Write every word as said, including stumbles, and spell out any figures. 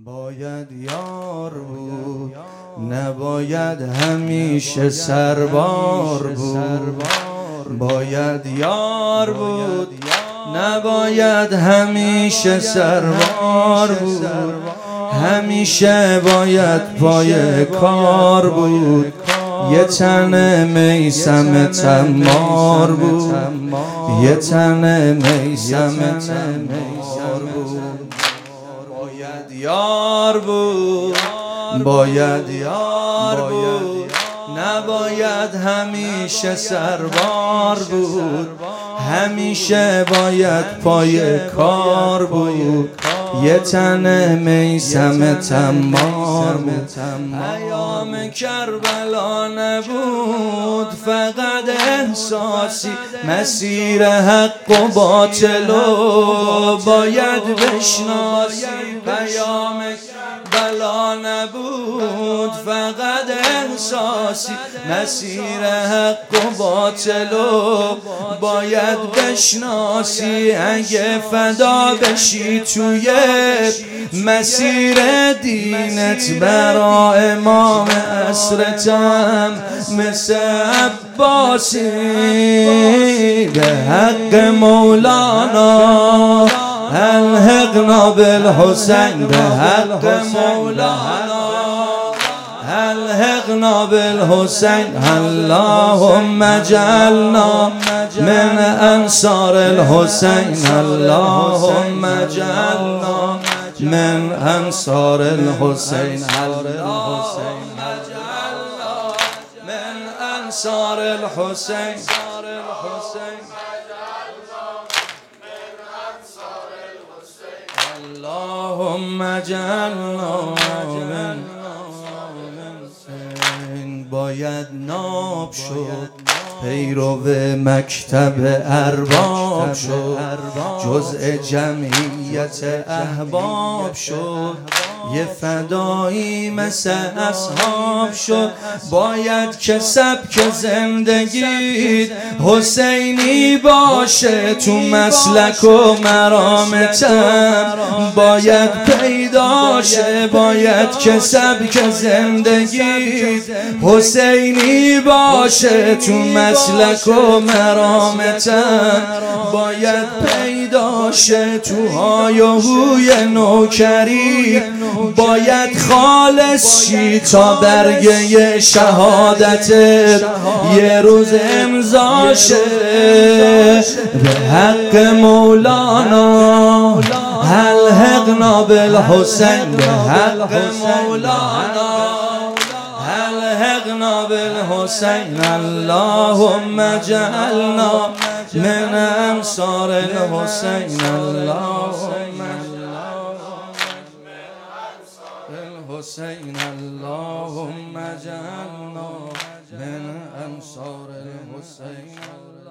باید یار بود، نباید همیشه سربار بود. باید یار بود، نباید همیشه سربار بود. همیشه باید پای کار بود. یه تن میثم تمار بود، یه تن میثم تمار بود. باید یار بود، باید یار بود، نباید همیشه سربار بود. همیشه باید پای کار بود. یه تن میثم تمار بود. ایام کربلا نبود فقط احساسی، مسیر حق و باطل و باید بشناسی. پیام بلا نبود فقط احساسی، مسیر حق و باطل و باید بشناسی. اگه فدا بشی توی مسیر دینت برا امام عصرتم مثل عباسی، به حق مولانا الحقنا بالحسین، به حق مولانا الحقنا بالحسین. اللهم اجعلنا من انصار الحسین، اللهم اجعلنا من انصار الحسین، اللهم اجعلنا من انصار الحسین. اللهم اجعلنا من. باید ناب شد، پیرو مکتب ارباب شد، جزء جمعیت احباب شد، یه فدایی مثل اصحاب شد. باید که سبک زندگیت حسینی باشه، تو مسلک و مرامتم باید پیدا شه. باید که سبک زندگیت حسینی باشه، تو مسلک و مرامتم باید پیدا شه. تو های و هوی نوکری باید خالص شی، تا برگه شهادتت یه روز امضا شه. به حق مولانا الحقنا بالحسین، به حق مولانا الحقنا بالحسین. اللهم اجعلنا من انصار الحسین، اللهم الحسین، اللهم اجعلنا من انصار الحسین.